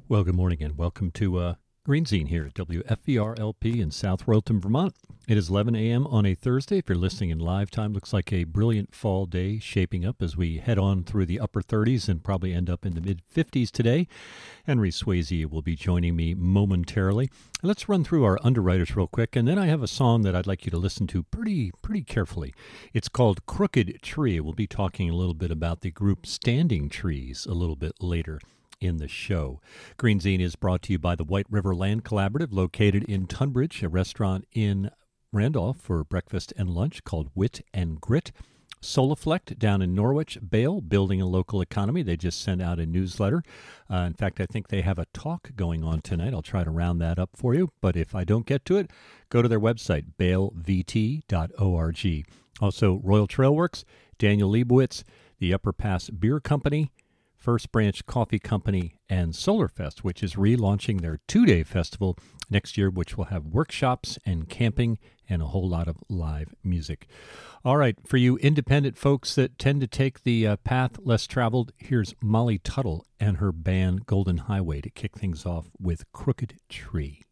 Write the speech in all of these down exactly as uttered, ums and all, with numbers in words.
Well, good morning and welcome to uh, Green Zine here at W F V R L P in South Royalton, Vermont. It is eleven a.m. on a Thursday. If you're listening in live time, looks like a brilliant fall day shaping up as we head on through the upper thirties and probably end up in the mid-fifties today. Henry Swayze will be joining me momentarily. Let's run through our underwriters real quick, and then I have a song that I'd like you to listen to pretty pretty carefully. It's called Crooked Tree. We'll be talking a little bit about the group Standing Trees a little bit later in the show. Green Zine is brought to you by the White River Land Collaborative, located in Tunbridge, a restaurant in Randolph for breakfast and lunch called Wit and Grit. Soliflect down in Norwich, Bale, building a local economy. They just sent out a newsletter. Uh, in fact, I think they have a talk going on tonight. I'll try to round that up for you, but if I don't get to it, go to their website, bale v t dot org. Also, Royal Trailworks, Daniel Leibowitz, the Upper Pass Beer Company, First Branch Coffee Company, and Solarfest, which is relaunching their two-day festival next year, which will have workshops and camping and a whole lot of live music. All right, for you independent folks that tend to take the uh, path less traveled, here's Molly Tuttle and her band Golden Highway to kick things off with Crooked Tree.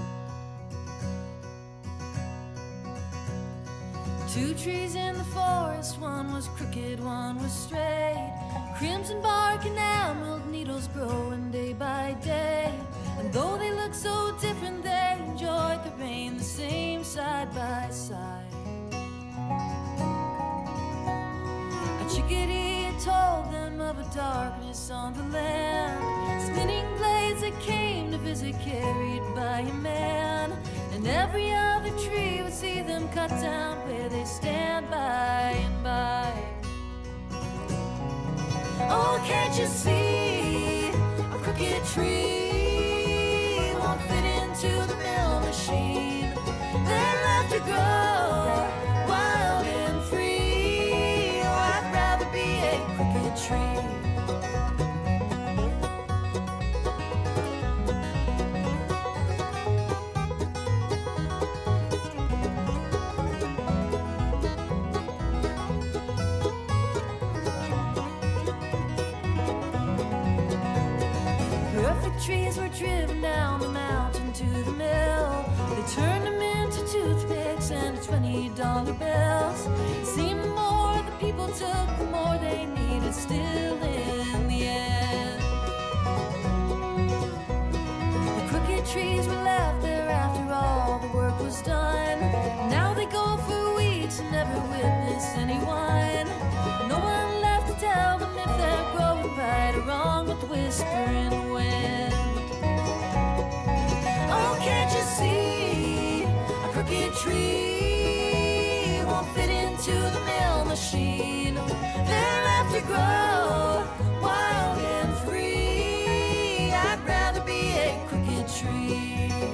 Two trees in the forest, one was crooked, one was straight. Crimson bark and emerald needles growing day by day. And though they look so different, they enjoyed the rain the same side by side. A chickadee told them of a darkness on the land, spinning blades that came to visit carried by a man. And every other tree would see them cut down where they stand by and by. Oh, can't you see a crooked tree won't fit into the mill machine? They're left to grow wild and free. Oh, I'd rather be a crooked tree. Trees were driven down the mountain to the mill. They turned them into toothpicks and twenty dollar bills. It seemed the more the people took, the more they needed still in the end. The crooked trees were left there after all the work was done. Now they go for weeks and never witness anyone. No one left to tell them if they're growing right or wrong but the whispering wind. Oh, can't you see a crooked tree won't fit into the mill machine? They're left to grow wild and free. I'd rather be a crooked tree.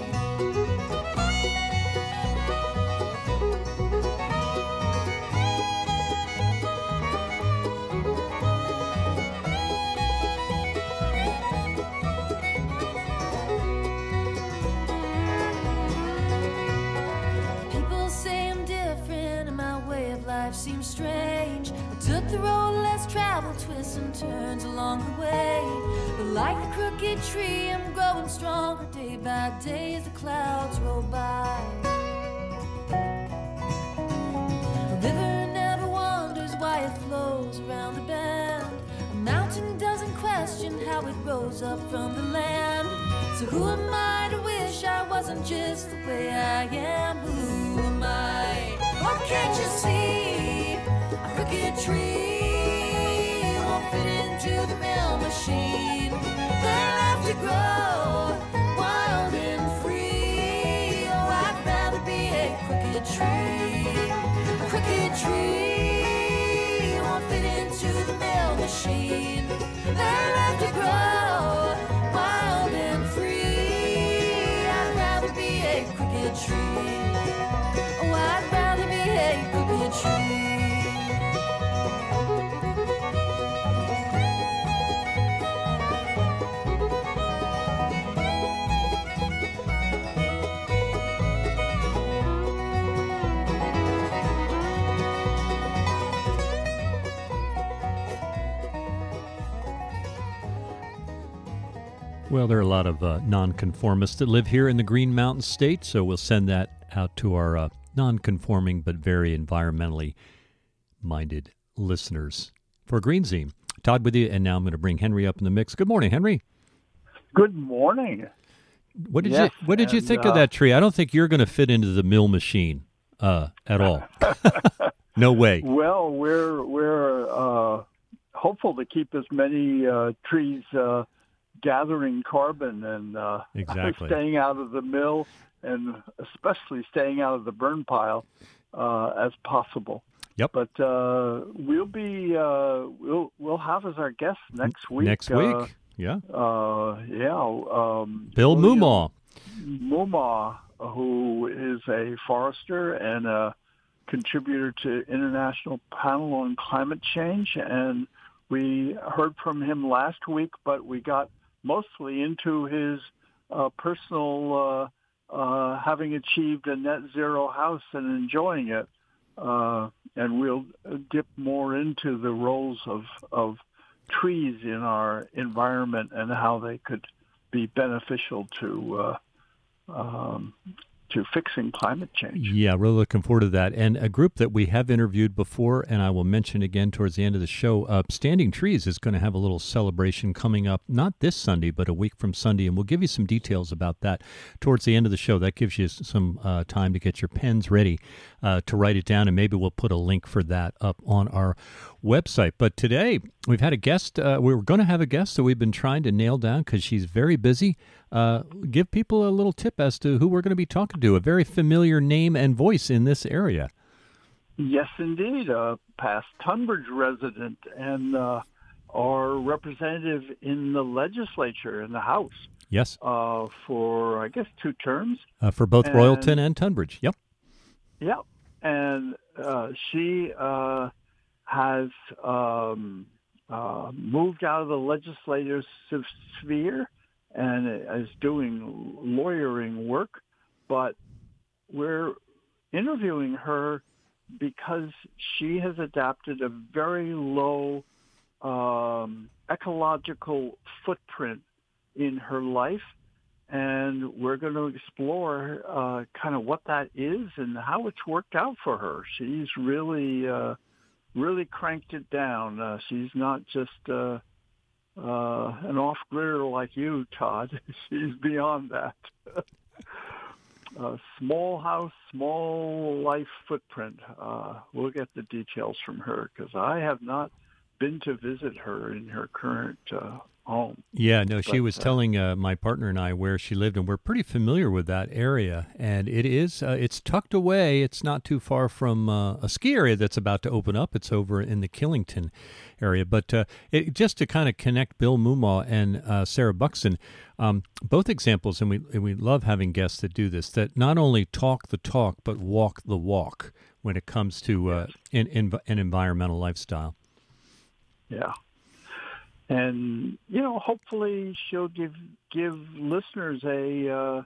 Seems strange. I took the road less traveled, twists and turns along the way. But like the crooked tree, I'm growing stronger day by day as the clouds roll by. The river never wonders why it flows around the bend. A mountain doesn't question how it rose up from the land. So who am I to wish I wasn't just the way I am? Who am I? Oh, can't you see a crooked tree won't fit into the mill machine? They're left to grow wild and free. Oh, I'd rather be a crooked tree. A crooked tree won't fit into the mill machine. They're left to grow wild and free. I'd rather be a crooked tree. Oh, I'd rather be a crooked tree. Well, there are a lot of uh, nonconformists that live here in the Green Mountain State, so we'll send that out to our uh, nonconforming but very environmentally minded listeners for Greenzine. Todd with you, and now I'm going to bring Henry up in the mix. Good morning, Henry. Good morning. What did yes, you What did you and, think uh, of that tree? I don't think you're going to fit into the mill machine uh, at all. No way. Well, we're we're uh, hopeful to keep as many uh, trees uh, gathering carbon and uh, Exactly. staying out of the mill, and especially staying out of the burn pile uh, as possible. Yep. But uh, we'll be uh, we'll we'll have as our guest next week. Next uh, week, yeah. Uh, yeah. Um, Bill William Moomaw. Moomaw, who is a forester and a contributor to International Panel on Climate Change, and we heard from him last week, but we got mostly into his uh, personal uh, uh, having achieved a net zero house and enjoying it. Uh, and we'll dip more into the roles of, of trees in our environment and how they could be beneficial to uh, um, to fixing climate change. Yeah, really looking forward to that. And a group that we have interviewed before, and I will mention again towards the end of the show, uh, Standing Trees is going to have a little celebration coming up, not this Sunday, but a week from Sunday. And we'll give you some details about that towards the end of the show. That gives you some uh, time to get your pens ready uh, to write it down, and maybe we'll put a link for that up on our website. But today, we've had a guest. Uh, we were going to have a guest that we've been trying to nail down because she's very busy. Uh, give people a little tip as to who we're going to be talking to. A very familiar name and voice in this area. Yes, indeed. A past Tunbridge resident and uh, our representative in the legislature, in the House. Yes. Uh, for, I guess, two terms. Uh, for both and, Royalton and Tunbridge. Yep. Yep. And uh, she uh, has um, uh, moved out of the legislative sphere and is doing lawyering work, but we're interviewing her because she has adapted a very low um, ecological footprint in her life, and we're going to explore uh, kind of what that is and how it's worked out for her. She's really, uh, really cranked it down. Uh, she's not just uh, uh, an off-gridder like you, Todd. She's beyond that. A small house, small life footprint. Uh, we'll get the details from her because I have not been to visit her in her current uh, home. Yeah, no, she But, was uh, telling uh, my partner and I where she lived, and we're pretty familiar with that area. And it is, uh, it's tucked away. It's not too far from uh, a ski area that's about to open up. It's over in the Killington area. But uh, it, just to kind of connect Bill Moomaw and uh, Sarah Buxton, um, both examples, and we and we love having guests that do this, that not only talk the talk, but walk the walk when it comes to uh, in, in, an environmental lifestyle. Yeah. And, you know, hopefully she'll give give listeners a uh,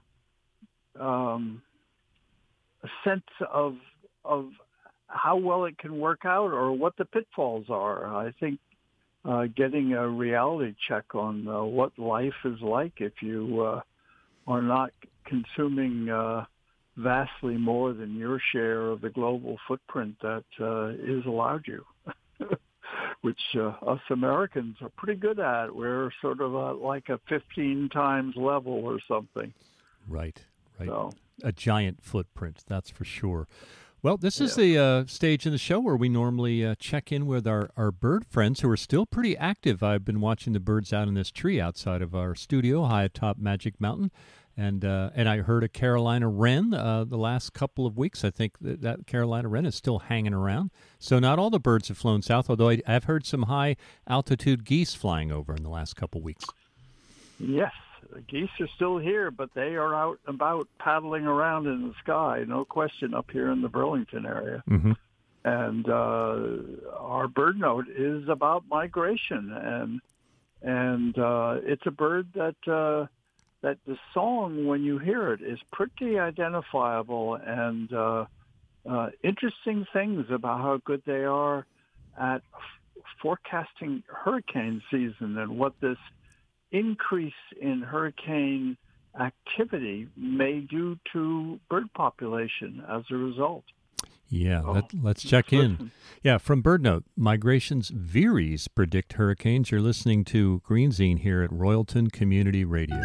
um, a sense of of how well it can work out or what the pitfalls are. I think uh, getting a reality check on uh, what life is like if you uh, are not consuming uh, vastly more than your share of the global footprint that uh, is allowed you. Which uh, us Americans are pretty good at. We're sort of a, like a fifteen times level or something. Right, right. So. A giant footprint, that's for sure. Well, this is Yeah. the uh, stage in the show where we normally uh, check in with our, our bird friends who are still pretty active. I've been watching the birds out in this tree outside of our studio high atop Magic Mountain. And uh, and I heard a Carolina wren uh, the last couple of weeks. I think that, that Carolina wren is still hanging around. So not all the birds have flown south, although I, I've heard some high-altitude geese flying over in the last couple of weeks. Yes, the geese are still here, but they are out and about paddling around in the sky, no question, up here in the Burlington area. Mm-hmm. And uh, our bird note is about migration, and and uh, it's a bird that... Uh, that the song, when you hear it, is pretty identifiable and uh, uh, interesting things about how good they are at f- forecasting hurricane season and what this increase in hurricane activity may due to bird population as a result. Yeah, Oh, let, let's check listen. in. Yeah, from BirdNote, Migration's Veeries predict hurricanes. You're listening to Greenzine here at Royalton Community Radio.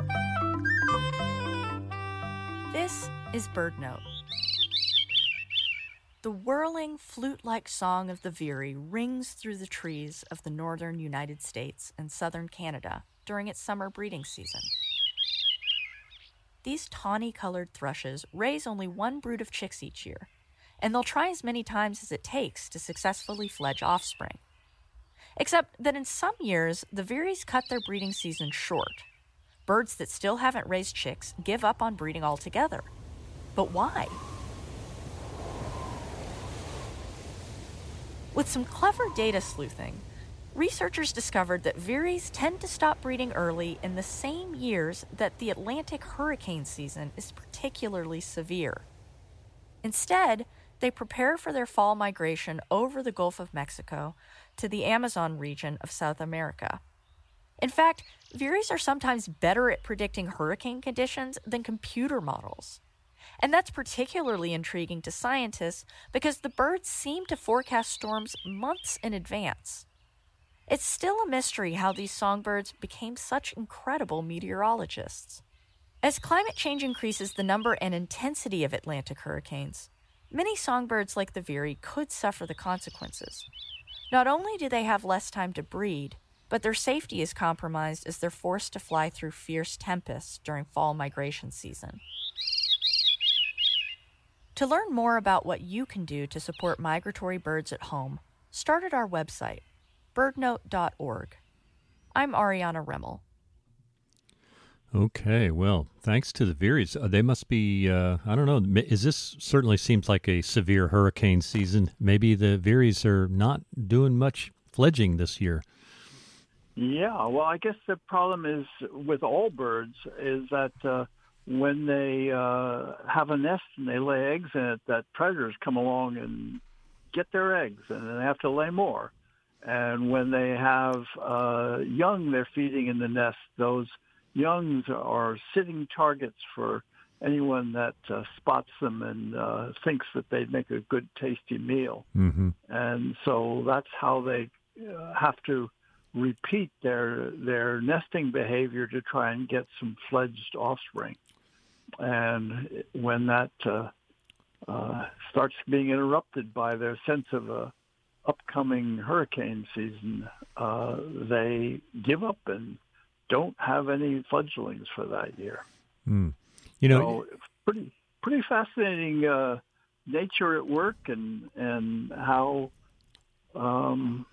This is BirdNote. The whirling, flute-like song of the veery rings through the trees of the northern United States and southern Canada during its summer breeding season. These tawny-colored thrushes raise only one brood of chicks each year, and they'll try as many times as it takes to successfully fledge offspring. Except that in some years, the veeries cut their breeding season short. Birds that still haven't raised chicks give up on breeding altogether. But why? With some clever data sleuthing, researchers discovered that veeries tend to stop breeding early in the same years that the Atlantic hurricane season is particularly severe. Instead, they prepare for their fall migration over the Gulf of Mexico to the Amazon region of South America. In fact, veeries are sometimes better at predicting hurricane conditions than computer models. And that's particularly intriguing to scientists because the birds seem to forecast storms months in advance. It's still a mystery how these songbirds became such incredible meteorologists. As climate change increases the number and intensity of Atlantic hurricanes, many songbirds like the veery could suffer the consequences. Not only do they have less time to breed, but their safety is compromised as they're forced to fly through fierce tempests during fall migration season. To learn more about what you can do to support migratory birds at home, start at our website, birdnote dot org. I'm Ariana Remmel. Okay, well, thanks to the veeries. Uh, they must be, uh, I don't know, is this certainly seems like a severe hurricane season. Maybe the veeries are not doing much fledging this year. Yeah, well, I guess the problem is with all birds is that uh, when they uh, have a nest and they lay eggs in it, that predators come along and get their eggs, and then they have to lay more. And when they have uh, young they're feeding in the nest, those youngs are sitting targets for anyone that uh, spots them and uh, thinks that they'd make a good, tasty meal. Mm-hmm. And so that's how they uh, have to repeat their their nesting behavior to try and get some fledged offspring. And when that uh, uh, starts being interrupted by their sense of a upcoming hurricane season, uh, they give up and don't have any fledglings for that year. Mm. You know, so pretty pretty fascinating uh, nature at work, and and how um,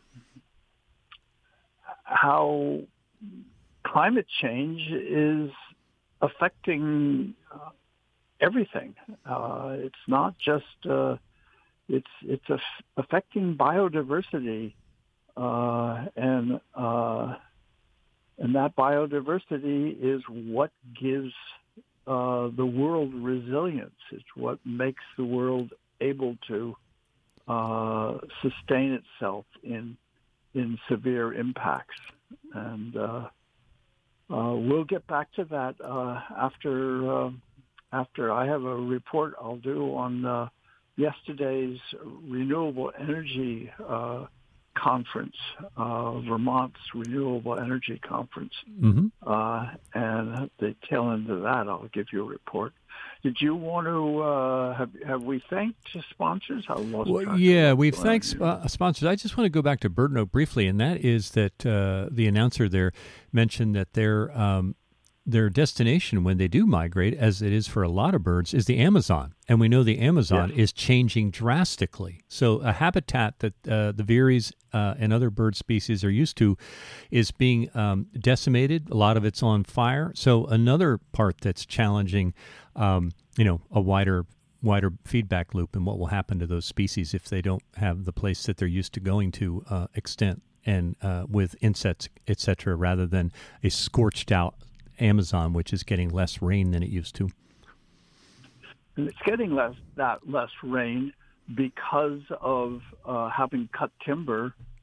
how climate change is affecting uh, everything. Uh, it's not just uh, it's it's a, affecting biodiversity, uh, and uh, and that biodiversity is what gives uh, the world resilience. It's what makes the world able to uh, sustain itself in in severe impacts. And uh, uh, we'll get back to that uh, after uh, after I have a report I'll do on uh, yesterday's renewable energy uh, conference, uh, Vermont's Renewable Energy Conference. mm-hmm. Uh, and at the tail end of that, I'll give you a report. Did you want to, uh, have, have we thanked sponsors? I lost Well, track yeah, of we've what's thanked going on uh, sponsors. I just want to go back to BirdNote briefly, and that is that uh, the announcer there mentioned that their um, their destination when they do migrate, as it is for a lot of birds, is the Amazon. And we know the Amazon Yes. is changing drastically. So a habitat that uh, the veeries uh, and other bird species are used to is being um, decimated. A lot of it's on fire. So another part that's challenging, um, you know, a wider wider feedback loop and what will happen to those species if they don't have the place that they're used to going to uh, extent and uh, with insects, et cetera, rather than a scorched out Amazon, which is getting less rain than it used to. And it's getting less that less rain because of uh, having cut timber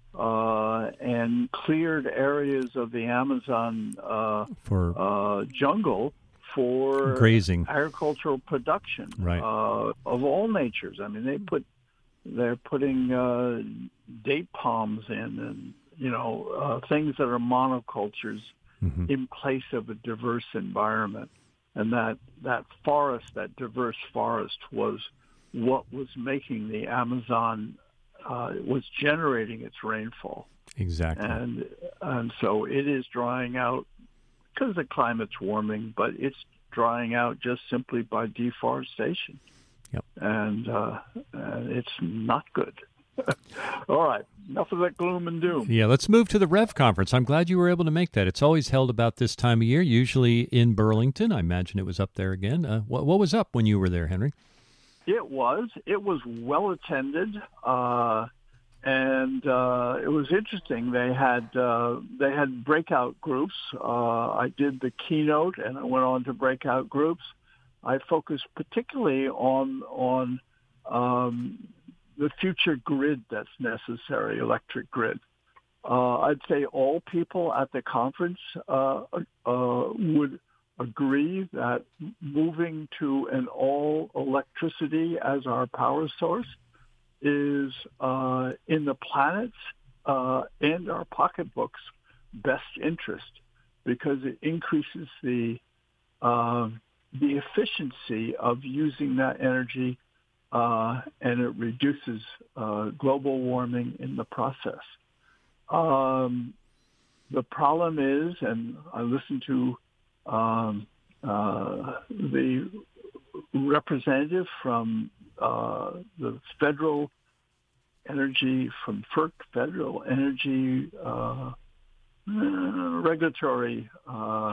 uh, and cleared areas of the Amazon uh, for uh, jungle for grazing, agricultural production right. uh, of all natures. I mean, they put they're putting uh, date palms in, and you know uh, things that are monocultures mm-hmm. in place of a diverse environment. And that that forest, that diverse forest, was what was making the Amazon uh, was generating its rainfall. Exactly. And and so it is drying out because the climate's warming, but it's drying out just simply by deforestation. Yep. And, uh, and it's not good. All right, enough of that gloom and doom. Yeah, let's move to the Rev Conference. I'm glad you were able to make that. It's always held about this time of year, usually in Burlington. I imagine it was up there again. Uh, what, what was up when you were there, Henry? It was. It was well attended, uh, and uh, it was interesting. They had uh, they had breakout groups. Uh, I did the keynote, and I went on to breakout groups. I focused particularly on on um, the future grid that's necessary, electric grid. Uh, I'd say all people at the conference uh, uh, would agree that moving to an all electricity as our power source is uh, in the planet's uh, and our pocketbook's best interest, because it increases the uh, the efficiency of using that energy, uh, and it reduces uh, global warming in the process. Um, the problem is, and I listened to um, uh, the representative from uh, the federal energy, from FERC, Federal Energy uh, Regulatory uh,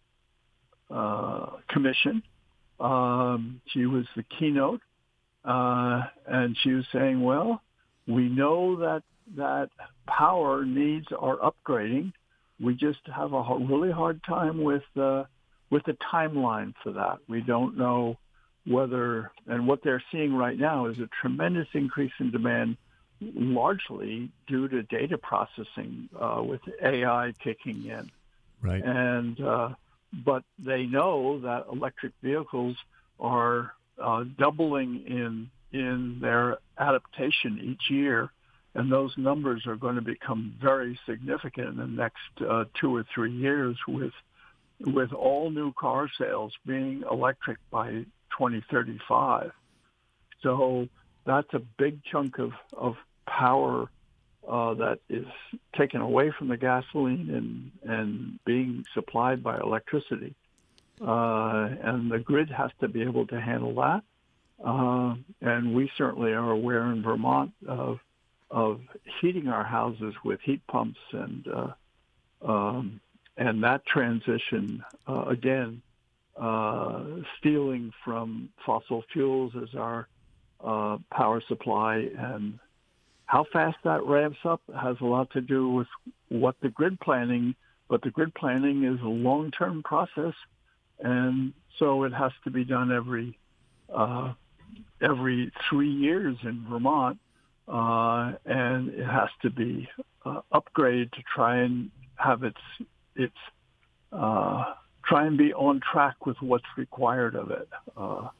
uh, Commission. Um, she was the keynote, uh, and she was saying, well, we know that that power needs are upgrading. We just have a really hard time with uh, with the timeline for that. We don't know whether, and what they're seeing right now is a tremendous increase in demand, largely due to data processing uh, with A I kicking in. Right. And uh, but they know that electric vehicles are uh, doubling in in their adaptation each year. And those numbers are going to become very significant in the next uh, two or three years, with with all new car sales being electric by twenty thirty-five. So that's a big chunk of, of power uh, that is taken away from the gasoline and, and being supplied by electricity. Uh, and the grid has to be able to handle that. Uh, and we certainly are aware in Vermont of of heating our houses with heat pumps, and uh, um, and that transition, uh, again, uh, stealing from fossil fuels as our uh, power supply, and how fast that ramps up has a lot to do with what the grid planning, but the grid planning is a long-term process, and so it has to be done every uh, every three years in Vermont. Uh, and it has to be uh, upgraded to try and have its its uh, try and be on track with what's required of it. Uh,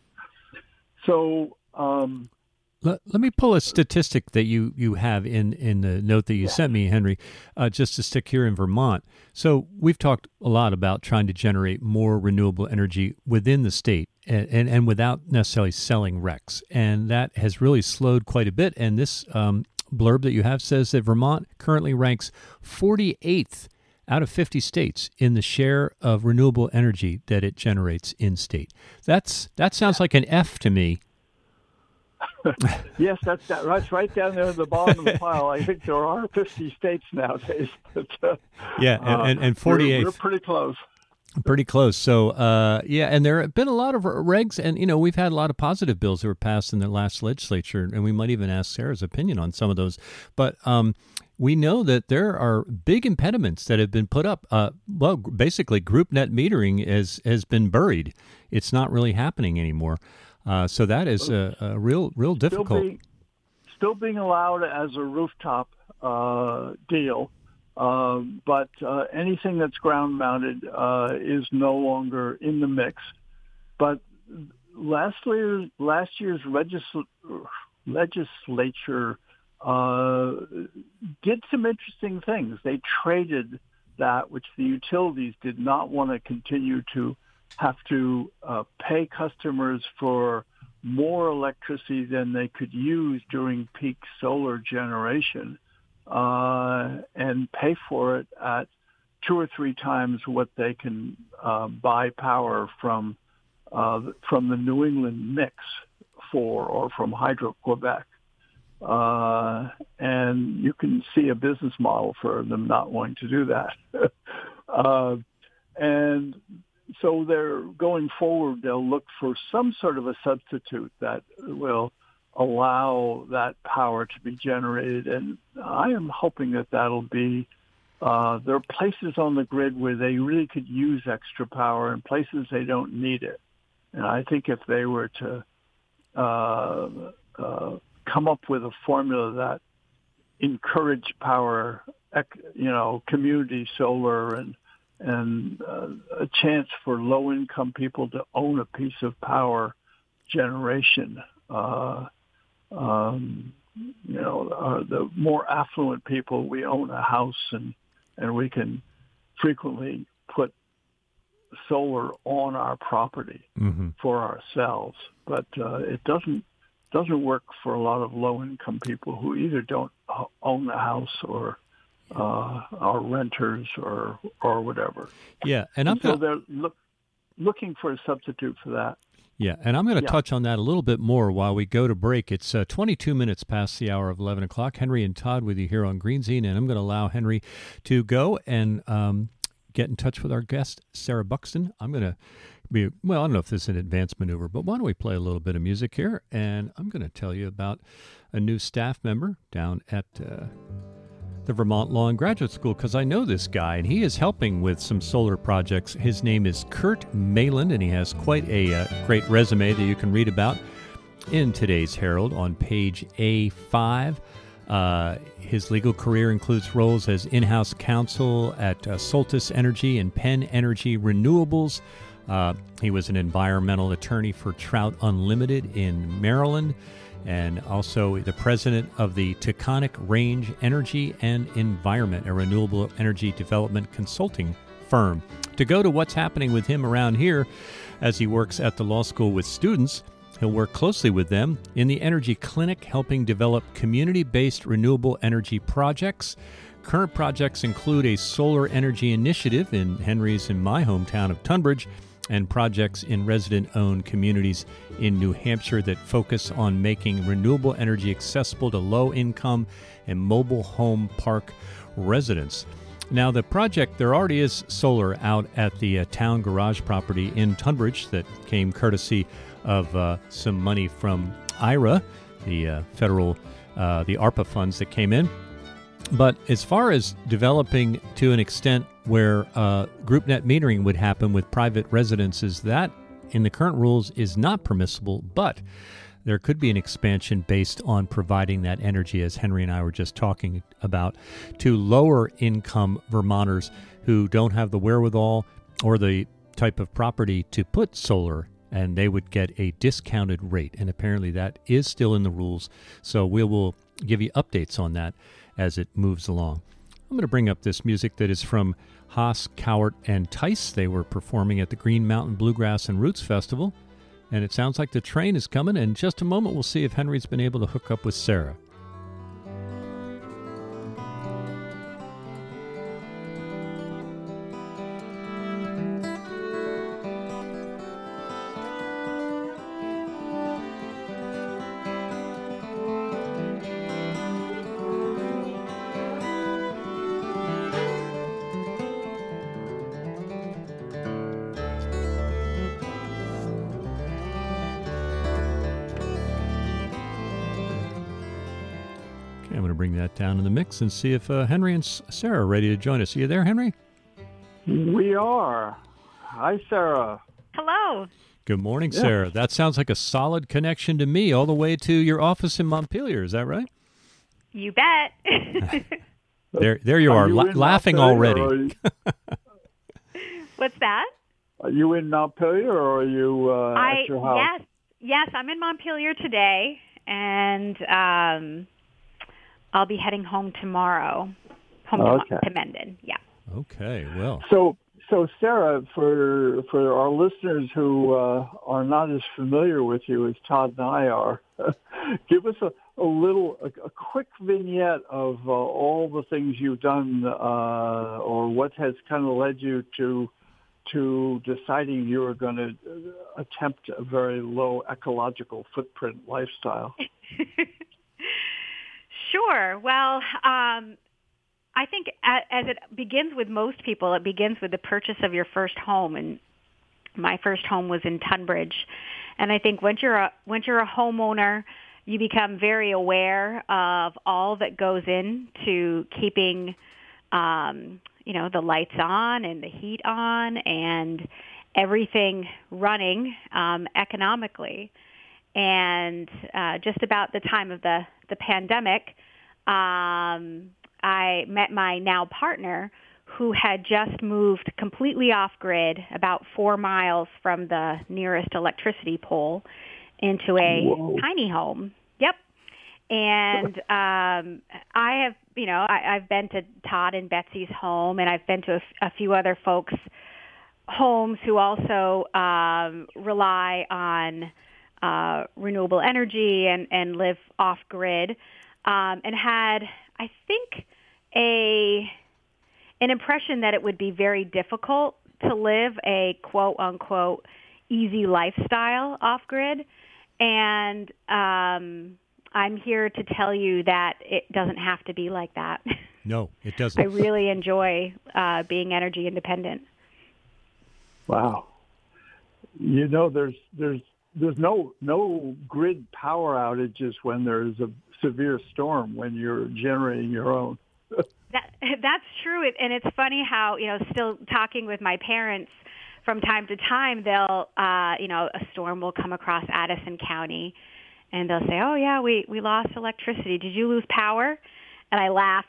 so um, let, let me pull a statistic that you, you have in, in the note that you yeah. sent me, Henry, uh, just to stick here in Vermont. So we've talked a lot about trying to generate more renewable energy within the state. And, and, and without necessarily selling R E Cs. And that has really slowed quite a bit. And this um, blurb that you have says that Vermont currently ranks forty-eighth out of fifty states in the share of renewable energy that it generates in state. That's That sounds like an F to me. Yes, that's, that, that's right down there at the bottom of the pile. I think there are fifty states nowadays. But, uh, yeah, and, and, and forty-eighth. We're, we're pretty close. Pretty close. So, uh, yeah, and there have been a lot of regs, and, you know, we've had a lot of positive bills that were passed in the last legislature, and we might even ask Sarah's opinion on some of those. But um, we know that there are big impediments that have been put up. Uh, well, basically, group net metering has, has been buried. It's not really happening anymore. Uh, so that is a, a real, real difficult. Still being, still being allowed as a rooftop uh, deal, uh, but uh, anything that's ground-mounted uh, is no longer in the mix. But last year's, last year's legisl- legislature uh, did some interesting things. They traded that, which the utilities did not want to continue to have to uh, pay customers for more electricity than they could use during peak solar generation, uh, and pay for it at two or three times what they can uh, buy power from uh, from the New England mix for, or from Hydro-Quebec. Uh, and you can see a business model for them not wanting to do that. uh, and so they're going forward, they'll look for some sort of a substitute that will allow that power to be generated. And I am hoping that that'll be, uh, there are places on the grid where they really could use extra power and places they don't need it. And I think if they were to uh, uh, come up with a formula that encouraged power, you know, community solar and and uh, a chance for low-income people to own a piece of power generation. Uh, um, you know, uh, the more affluent people, we own a house and, and we can frequently put solar on our property mm-hmm. for ourselves. But uh, it doesn't doesn't work for a lot of low-income people who either don't own a house or uh, are renters or or whatever. Yeah, and I'm and so gonna... they're look, looking for a substitute for that. Yeah, and I'm going to yeah. touch on that a little bit more while we go to break. It's uh, twenty-two minutes past the hour of eleven o'clock. Henry and Todd with you here on Green Zine, and I'm going to allow Henry to go and um, get in touch with our guest, Sarah Buxton. I'm going to be, well, I don't know if this is an advanced maneuver, but why don't we play a little bit of music here, and I'm going to tell you about a new staff member down at uh, the Vermont Law and Graduate School, because I know this guy, and he is helping with some solar projects. His name is Kurt Mayland, and he has quite a uh, great resume that you can read about in today's Herald on page A five. Uh, his legal career includes roles as in-house counsel at uh, Soltis Energy and Penn Energy Renewables. Uh, he was an environmental attorney for Trout Unlimited in Maryland, and also the president of the Taconic Range Energy and Environment, a renewable energy development consulting firm. To go to what's happening with him around here as he works at the law school with students, he'll work closely with them in the Energy Clinic, helping develop community-based renewable energy projects. Current projects include a solar energy initiative in Henry's and my hometown of Tunbridge, and projects in resident-owned communities in New Hampshire that focus on making renewable energy accessible to low-income and mobile home park residents. Now, the project, there already is solar out at the uh, town garage property in Tunbridge that came courtesy of uh, some money from I R A, the uh, federal, uh, the ARPA funds that came in. But as far as developing to an extent where uh, group net metering would happen with private residences, that in the current rules is not permissible, but there could be an expansion based on providing that energy, as Henry and I were just talking about, to lower income Vermonters who don't have the wherewithal or the type of property to put solar, and they would get a discounted rate. And apparently that is still in the rules, so we will give you updates on that as it moves along. I'm going to bring up this music that is from Haas, Cowart, and Tice. They were performing at the Green Mountain Bluegrass and Roots Festival, and it sounds like the train is coming. In just a moment, we'll see if Henry's been able to hook up with Sarah. I'm going to bring that down in the mix and see if uh, Henry and Sarah are ready to join us. Are you there, Henry? We are. Hi, Sarah. Hello. Good morning, Yeah. Sarah. That sounds like a solid connection to me all the way to your office in Montpelier. Is that right? You bet. There there you are, you la- in laughing Montpelier, already. or Are you, What's that? are you in Montpelier or are you uh, I at your house? yes, yes, I'm in Montpelier today, and um, I'll be heading home tomorrow, home Okay. to, to Mendon. Yeah. Okay, well. So, so Sarah, for for our listeners who uh, are not as familiar with you as Todd and I are, give us a, a little, a, a quick vignette of uh, all the things you've done, uh, or what has kind of led you to to deciding you were going to attempt a very low ecological footprint lifestyle. Sure. Well, um, I think a- as it begins with most people, it begins with the purchase of your first home. And my first home was in Tunbridge. And I think once you're a, once you're a homeowner, you become very aware of all that goes into keeping, um, you know, the lights on and the heat on and everything running um, economically. And uh, just about the time of the, the pandemic, um, I met my now partner who had just moved completely off-grid about four miles from the nearest electricity pole into a Whoa. tiny home. Yep. And um, I have, you know, I, I've been to Todd and Betsy's home, and I've been to a, f- a few other folks' homes who also um, rely on uh, renewable energy and, and live off-grid, um, and had, I think, a an impression that it would be very difficult to live a quote-unquote easy lifestyle off-grid. And um, I'm here to tell you that it doesn't have to be like that. No, it doesn't. I really enjoy uh, being energy independent. Wow. You know, there's there's there's no no grid power outages when there's a severe storm when you're generating your own. That that's true, It- and it's funny how, you know, still talking with my parents from time to time, they'll, uh, you know, a storm will come across Addison County, and they'll say, "Oh yeah, we we lost electricity. Did you lose power?" And I laugh.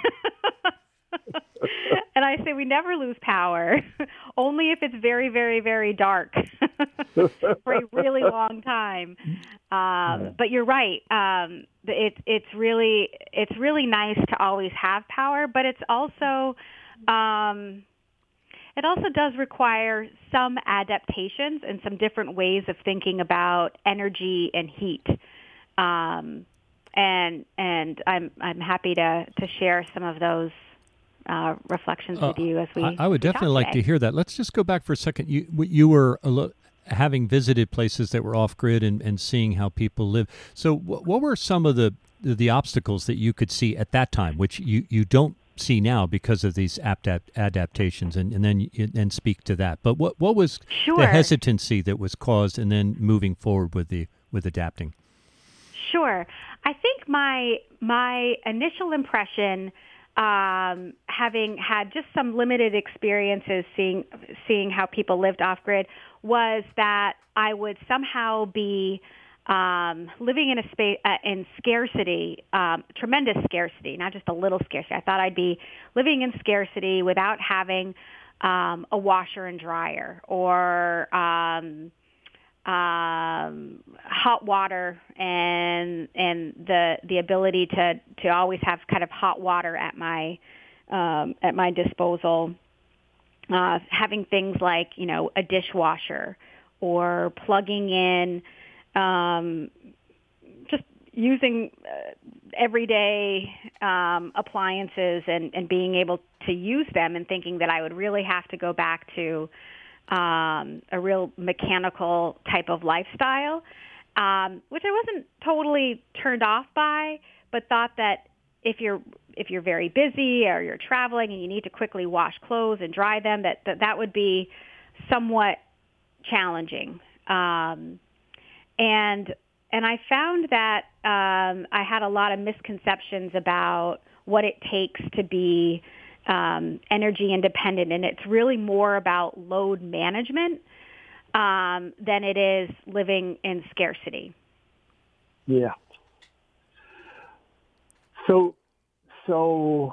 And I say, we never lose power, only if it's very, very, very dark for a really long time. Um, but you're right. Um, it, it's really it's really nice to always have power, but it's also um, it also does require some adaptations and some different ways of thinking about energy and heat. Um, and and I'm I'm happy to, to share some of those uh, reflections Uh, with you as we. I, I would we talk definitely like today. to hear that. Let's just go back for a second. You you were a lo- having visited places that were off grid and, and seeing how people live. So wh- what were some of the the obstacles that you could see at that time, which you, you don't see now because of these adapt- adaptations, and, and then you, and speak to that. But what what was Sure. the hesitancy that was caused, and then moving forward with the with adapting? Sure. I think my my initial impression, um, having had just some limited experiences seeing seeing how people lived off grid, was that I would somehow be um, living in a space uh, in scarcity, um, tremendous scarcity, not just a little scarcity. I thought I'd be living in scarcity without having um, a washer and dryer or um, um, hot water and and the the ability to, to always have kind of hot water at my um, at my disposal. Uh, having things like, you know, a dishwasher or plugging in, um, just using uh, everyday um, appliances and, and being able to use them, and thinking that I would really have to go back to um, a real mechanical type of lifestyle, um, which I wasn't totally turned off by, but thought that if you're if you're very busy or you're traveling and you need to quickly wash clothes and dry them, that that, that would be somewhat challenging. Um, and and I found that um, I had a lot of misconceptions about what it takes to be um, energy independent, and it's really more about load management um, than it is living in scarcity. Yeah. So, so.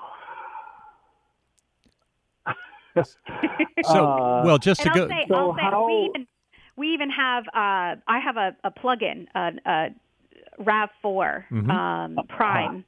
So, uh, well, just to And go. I'll say, so I'll say how- we even we even have uh, I have a, a plug-in, a, a RAV four Mhm. um, Prime,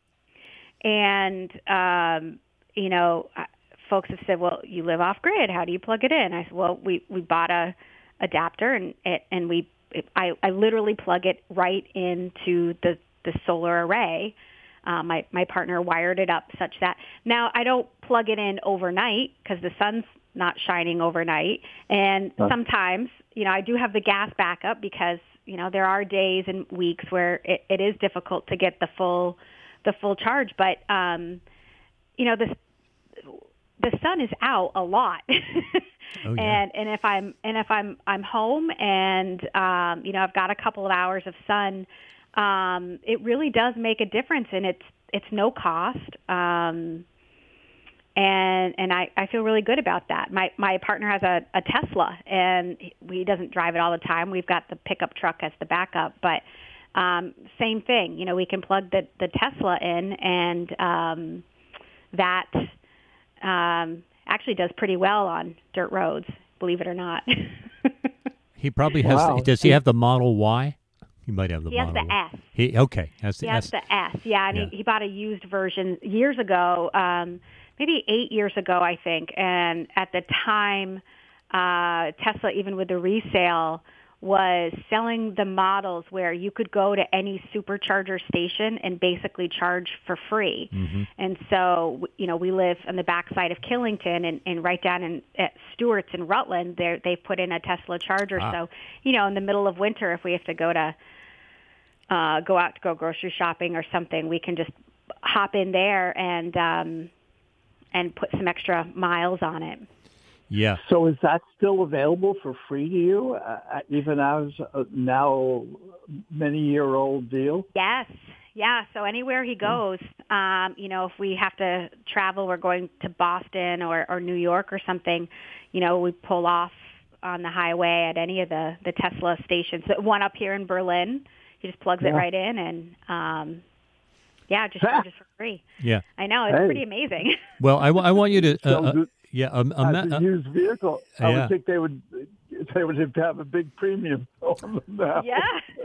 and um, you know, uh, folks have said, "Well, you live off grid. How do you plug it in?" I said, "Well, we, we bought a adapter, and it, and we I, I literally plug it right into the the solar array." Uh, my my partner wired it up such that now I don't plug it in overnight because the sun's not shining overnight, and Huh. sometimes you know I do have the gas backup because you know there are days and weeks where it, it is difficult to get the full the full charge, but um, you know the the sun is out a lot. Oh, yeah. And and if I'm and if I'm I'm home and um, you know I've got a couple of hours of sun, um, it really does make a difference, and it's it's no cost, um, and and I, I feel really good about that. My my partner has a, a Tesla, and he he doesn't drive it all the time. We've got the pickup truck as the backup, but um, same thing. You know, we can plug the the Tesla in, and um, that. Um, actually does pretty well on dirt roads, believe it or not. He probably has. Wow. The, does he have the Model Y? He might have the He has Model the Y. S. He okay. Has the He has S. the S, yeah, and Yeah. He, he bought a used version years ago, um, maybe eight years ago, I think. And at the time, uh, Tesla, even with the resale, was selling the models where you could go to any supercharger station and basically charge for free. Mhm. And so, you know, we live on the backside of Killington, and, and right down in at Stewart's in Rutland, they they've put in a Tesla charger. Ah. So, you know, in the middle of winter, if we have to go to uh, go out to go grocery shopping or something, we can just hop in there and um, and put some extra miles on it. Yeah. So is that still available for free to you, uh, even as a now many-year-old deal? Yes. Yeah. So anywhere he goes, um, you know, if we have to travel, we're going to Boston or, or New York or something, you know, we pull off on the highway at any of the, the Tesla stations. One up here in Berlin, he just plugs Yeah. it right in and, um, yeah, just charges for free. Yeah. I know. It's Hey. pretty amazing. Well, I, wa- I want you to. Uh, So uh, the- yeah. Um, a As me- a uh, used vehicle, I yeah. would think they would they would have to have a big premium on them now. Yeah.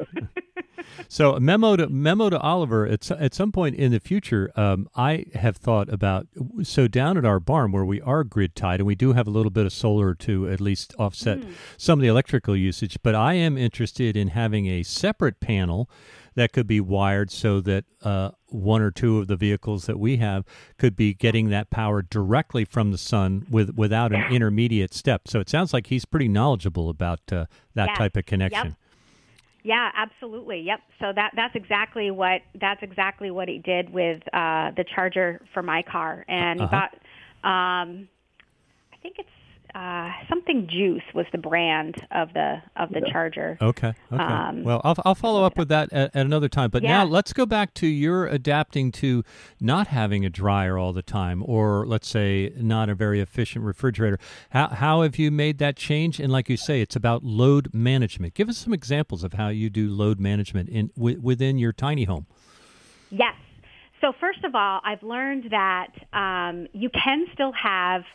So a memo to memo to Oliver. At s- at some point in the future, um, I have thought about so down at our barn where we are grid tied, and we do have a little bit of solar to at least offset some of the electrical usage. But I am interested in having a separate panel that could be wired so that uh, one or two of the vehicles that we have could be getting that power directly from the sun with without an intermediate step. So it sounds like he's pretty knowledgeable about uh, that Yes. type of connection. Yep. Yeah, absolutely. Yep. So that that's exactly what that's exactly what he did with uh, the charger for my car, and he Uh-huh. bought. Um, I think it's uh, something Juice was the brand of the of the charger. Okay. Okay. Um, well, I'll I'll follow up with that at, at another time. But Yeah. now let's go back to your adapting to not having a dryer all the time, or let's say not a very efficient refrigerator. How how have you made that change? And like you say, it's about load management. Give us some examples of how you do load management in w- within your tiny home. Yes. So first of all, I've learned that um, you can still have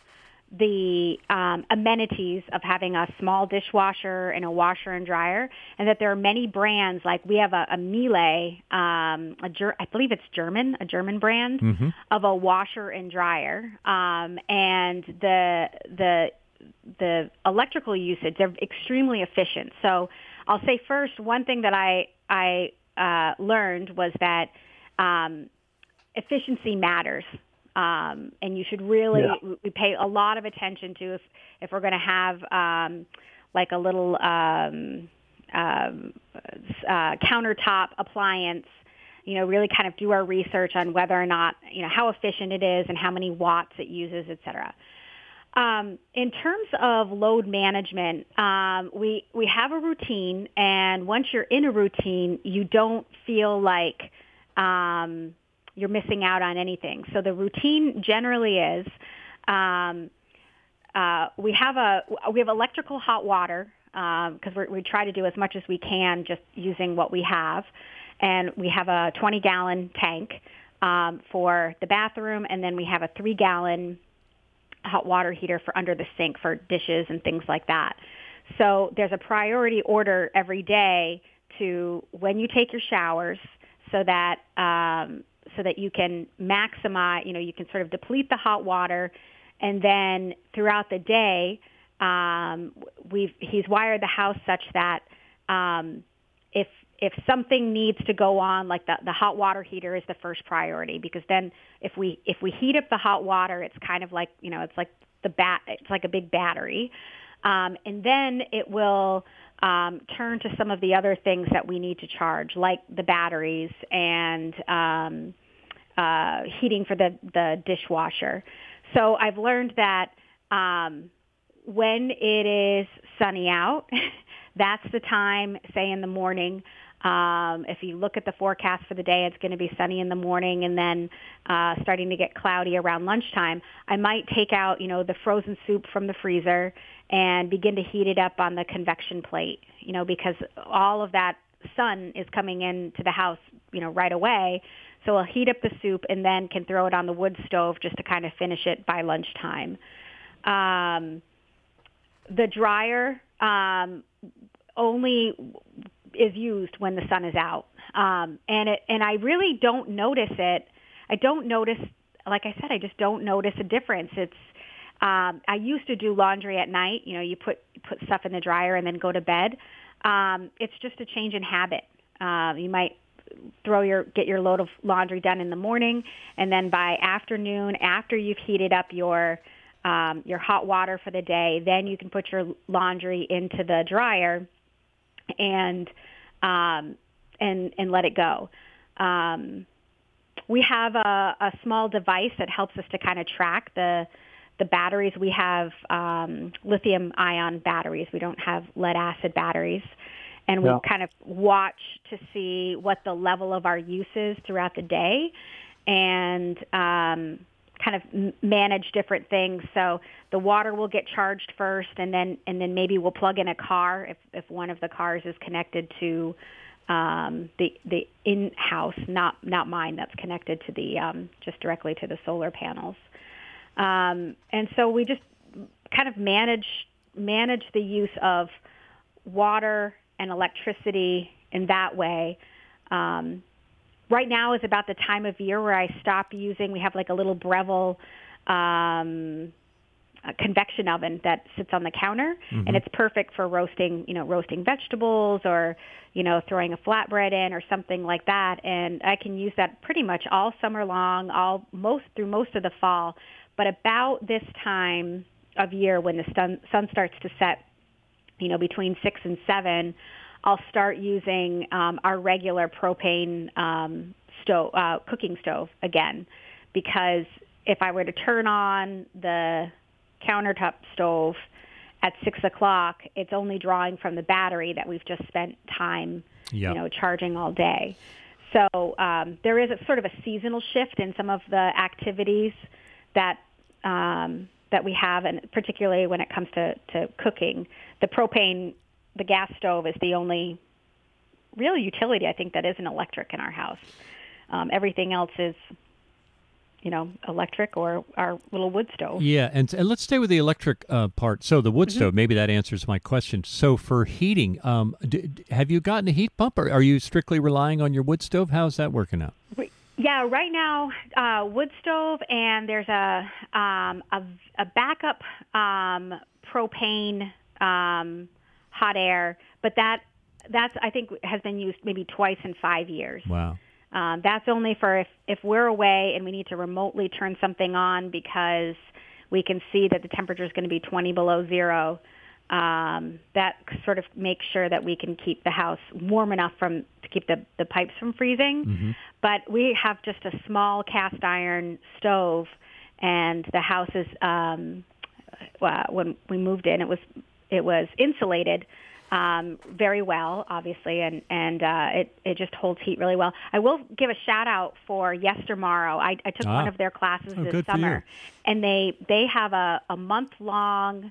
the um, amenities of having a small dishwasher and a washer and dryer, and that there are many brands. Like we have a, a Miele, um, a Ger- I believe it's German, a German brand Mhm. of a washer and dryer, um, and the the the electrical usage, they're extremely efficient. So I'll say first, one thing that I I uh, learned was that um, efficiency matters. Um, and you should really Yeah. we pay a lot of attention to if, if we're going to have um, like a little um, um, uh, countertop appliance, you know, really kind of do our research on whether or not, you know, how efficient it is and how many watts it uses, et cetera. Um, in terms of load management, um, we, we have a routine, and once you're in a routine, you don't feel like um, you're missing out on anything. So the routine generally is um, uh, we have a we have electrical hot water because um, we try to do as much as we can just using what we have. And we have a twenty-gallon tank um, for the bathroom, and then we have a three-gallon hot water heater for under the sink for dishes and things like that. So there's a priority order every day to when you take your showers, so that um, so that you can maximize, you know, you can sort of deplete the hot water, and then throughout the day, um, we've he's wired the house such that um, if if something needs to go on, like the, the hot water heater is the first priority, because then if we if we heat up the hot water, it's kind of like, you know, it's like the bat it's like a big battery, um, and then it will um, turn to some of the other things that we need to charge, like the batteries and um, uh, heating for the the dishwasher. So I've learned that um, when it is sunny out, that's the time, say in the morning. Um, if you look at the forecast for the day, it's going to be sunny in the morning and then uh, starting to get cloudy around lunchtime. I might take out, you know, the frozen soup from the freezer and begin to heat it up on the convection plate, you know, because all of that sun is coming into the house, you know, right away. So I'll heat up the soup and then can throw it on the wood stove just to kind of finish it by lunchtime. Um, the dryer um, only is used when the sun is out. Um, and it, and I really don't notice it. I don't notice, like I said, I just don't notice a difference. It's, um, I used to do laundry at night. You know, you put, put stuff in the dryer and then go to bed. Um, it's just a change in habit. Uh, you might throw your, get your load of laundry done in the morning, and then by afternoon, after you've heated up your, um, your hot water for the day, then you can put your laundry into the dryer and um, and and let it go. Um, we have a, a small device that helps us to kind of track the the batteries. We have um, lithium ion batteries. We don't have lead acid batteries, and we Yeah. kind of watch to see what the level of our use is throughout the day, and um, kind of m- manage different things. So the water will get charged first, and then and then maybe we'll plug in a car if, if one of the cars is connected to um, the the in-house, not not mine, that's connected to the um, just directly to the solar panels. Um, and so we just kind of manage manage the use of water and electricity in that way. Um, Right now is about the time of year where I stop using, we have like a little Breville um, a convection oven that sits on the counter, mm-hmm. and it's perfect for roasting, you know, roasting vegetables or, you know, throwing a flatbread in or something like that. And I can use that pretty much all summer long, all most through most of the fall. But about this time of year when the sun, sun starts to set, you know, between six and seven, I'll start using um, our regular propane um, stove, uh, cooking stove again, because if I were to turn on the countertop stove at six o'clock, it's only drawing from the battery that we've just spent time, yep. you know, charging all day. So um, there is a sort of a seasonal shift in some of the activities that um, that we have, and particularly when it comes to, to cooking. The propane The gas stove is the only real utility, I think, that isn't electric in our house. Um, everything else is, you know, electric or our little wood stove. Yeah, and, and let's stay with the electric uh, part. So the wood mm-hmm. stove, maybe that answers my question. So for heating, um, d- d- have you gotten a heat pump, or are you strictly relying on your wood stove? How's that working out? Yeah, right now, uh, wood stove, and there's a um, a, a backup um, propane um hot air, but that that's I think has been used maybe twice in five years. Wow. Um, that's only for if, if we're away and we need to remotely turn something on because we can see that the temperature is going to be twenty below zero. Um, that sort of makes sure that we can keep the house warm enough from to keep the, the pipes from freezing. Mm-hmm. But we have just a small cast iron stove, and the house is um, well, when we moved in, it was It was insulated um, very well, obviously, and and uh, it it just holds heat really well. I will give a shout out for Yestermorrow. I, I took ah. one of their classes oh, this good summer, for you. and they they have a, a month long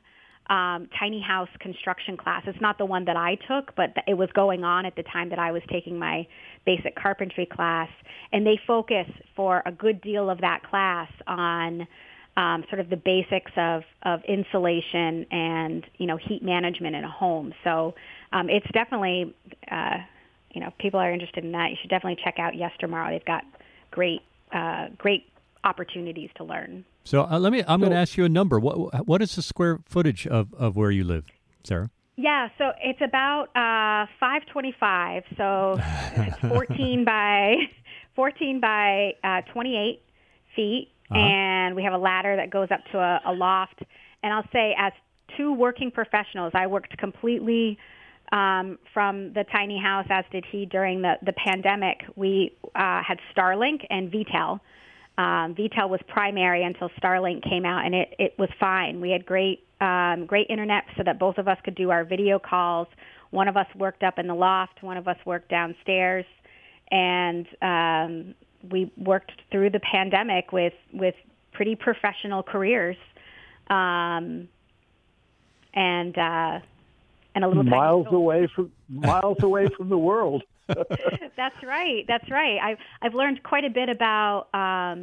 um, tiny house construction class. It's not the one that I took, but it was going on at the time that I was taking my basic carpentry class. And they focus for a good deal of that class on um, sort of the basics of, of insulation and, you know, heat management in a home. So um, it's definitely, uh, you know, people are interested in that. You should definitely check out Yes Tomorrow. They've got great, uh, great opportunities to learn. So uh, let me. I'm so, going to ask you a number. What What is the square footage of, of where you live, Sarah? Yeah, so it's about uh, five twenty-five. So it's fourteen by fourteen by uh, twenty-eight feet, uh-huh. and we have a ladder that goes up to a, a loft. And I'll say, as two working professionals, I worked completely um, from the tiny house, as did he during the the pandemic. We uh, had Starlink and V T E L. Um, V T E L was primary until Starlink came out, and it, it was fine. We had great um, great internet so that both of us could do our video calls. One of us worked up in the loft, one of us worked downstairs, and um, we worked through the pandemic with, with pretty professional careers, um, and uh, and a little miles tiny away from miles away from the world. That's right. That's right. I've I've learned quite a bit about um,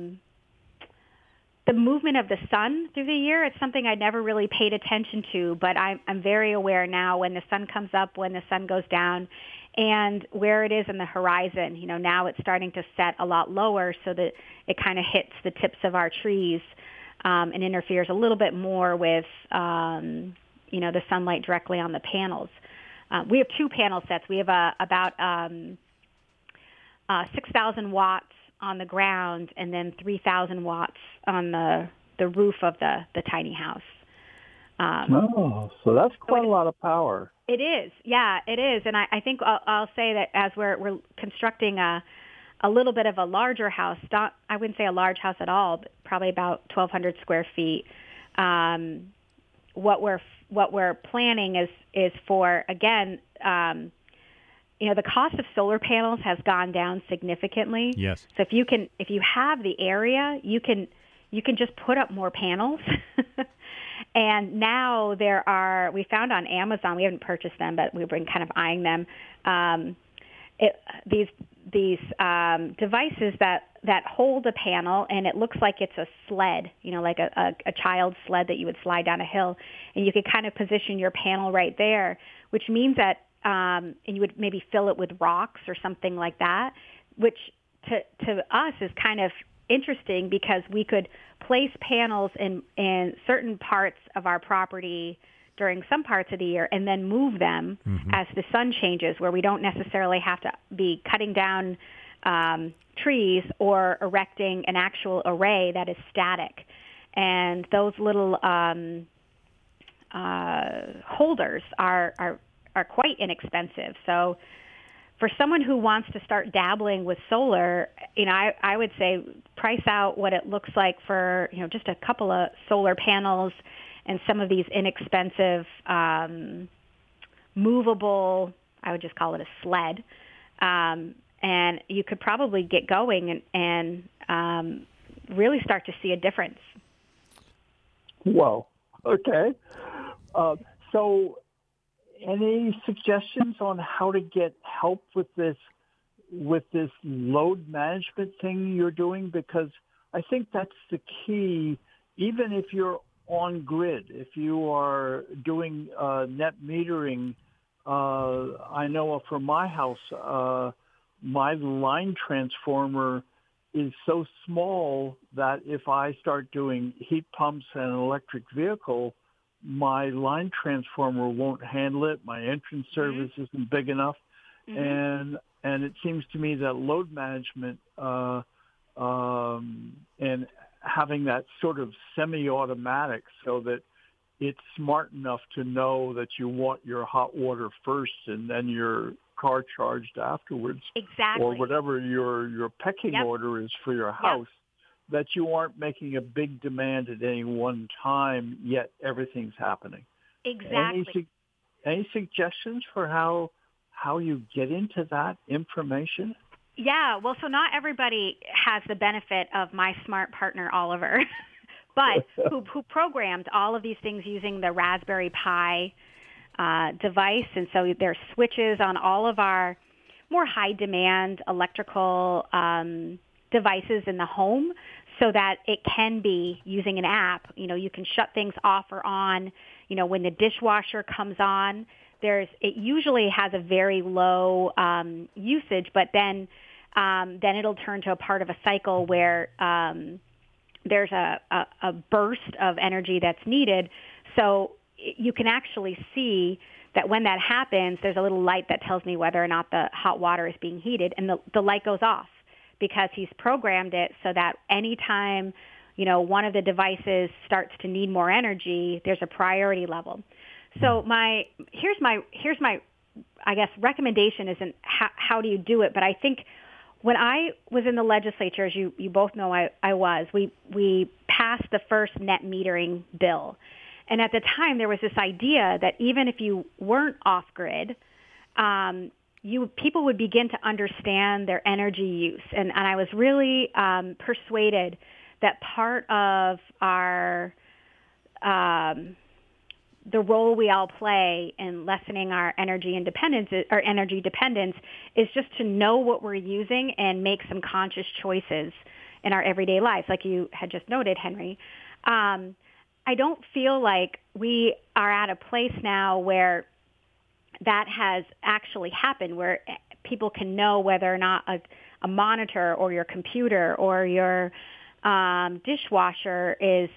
the movement of the sun through the year. It's something I never really paid attention to, but I'm I'm very aware now when the sun comes up, when the sun goes down, and where it is in the horizon. You know, now it's starting to set a lot lower, so that it kind of hits the tips of our trees um, and interferes a little bit more with um, you know the sunlight directly on the panels. Uh, we have two panel sets. We have a, about um, uh, six thousand watts on the ground and then three thousand watts on the, the roof of the, the tiny house. Um, oh, so that's quite so it, a lot of power. It is. Yeah, it is. And I, I think I'll, I'll say that as we're, we're constructing a, a little bit of a larger house, not, I wouldn't say a large house at all, but probably about twelve hundred square feet, um, what we're what we're planning is is for, again, um, you know, the cost of solar panels has gone down significantly. Yes. So if you can, if you have the area, you can you can just put up more panels. And now there are, we found on Amazon, we haven't purchased them, but we've been kind of eyeing them. Um, it, these these um, devices that, that hold a panel, and it looks like it's a sled, you know, like a, a, a child's sled that you would slide down a hill, and you could kind of position your panel right there, which means that, um, and you would maybe fill it with rocks or something like that, which to to us is kind of interesting because we could place panels in, in certain parts of our property during some parts of the year and then move them mm-hmm. as the sun changes, where we don't necessarily have to be cutting down um, trees or erecting an actual array that is static. And those little um, uh, holders are, are are quite inexpensive. So for someone who wants to start dabbling with solar, you know, I, I would say price out what it looks like for, you know, just a couple of solar panels and some of these inexpensive, um, movable, I would just call it a sled, um, and you could probably get going and, and um, really start to see a difference. Whoa. Okay. Uh, so any suggestions on how to get help with this with this load management thing you're doing? Because I think that's the key, even if you're on grid, if you are doing uh, net metering. Uh, I know for my house, uh, my line transformer is so small that if I start doing heat pumps and an electric vehicle, my line transformer won't handle it. My entrance service mm-hmm. isn't big enough. Mm-hmm. And and it seems to me that load management uh, um, and having that sort of semi-automatic so that it's smart enough to know that you want your hot water first and then your car charged afterwards. Exactly. Or whatever your, your pecking yep. order is for your house. Yep. That you aren't making a big demand at any one time, yet everything's happening. Exactly. Any, any suggestions for how how you get into that information? Yeah, well, so not everybody has the benefit of my smart partner, Oliver, but who, who programmed all of these things using the Raspberry Pi uh, device. And so there's switches on all of our more high-demand electrical um, devices in the home so that it can be using an app. You know, you can shut things off or on. You know, when the dishwasher comes on, there's it usually has a very low um, usage, but then um, then it'll turn to a part of a cycle where um, there's a, a, a burst of energy that's needed. So you can actually see that when that happens, there's a little light that tells me whether or not the hot water is being heated, and the, the light goes off because he's programmed it so that anytime, you know, one of the devices starts to need more energy, there's a priority level. So my here's my here's my I guess recommendation isn't how, how do you do it, but I think when I was in the legislature, as you, you both know I, I was, we we passed the first net metering bill. And at the time, there was this idea that even if you weren't off-grid, um, you people would begin to understand their energy use. And, and I was really um, persuaded that part of our um, the role we all play in lessening our energy independence or energy dependence is just to know what we're using and make some conscious choices in our everyday lives, like you had just noted, Henry. Um, I don't feel like we are at a place now where that has actually happened, where people can know whether or not a, a monitor or your computer or your um, dishwasher is,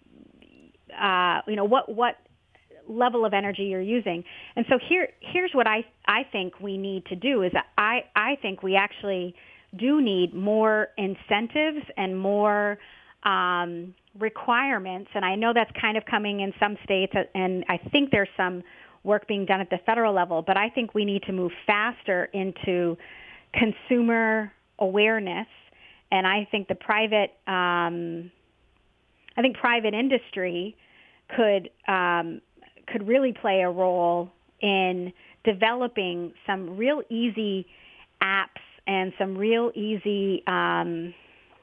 uh, you know, what what level of energy you're using. And so here here's what I I think we need to do is that I I think we actually do need more incentives and more um, requirements, and I know that's kind of coming in some states, and I think there's some work being done at the federal level, but I think we need to move faster into consumer awareness, and I think the private, um, I think private industry could um, could really play a role in developing some real easy apps and some real easy um,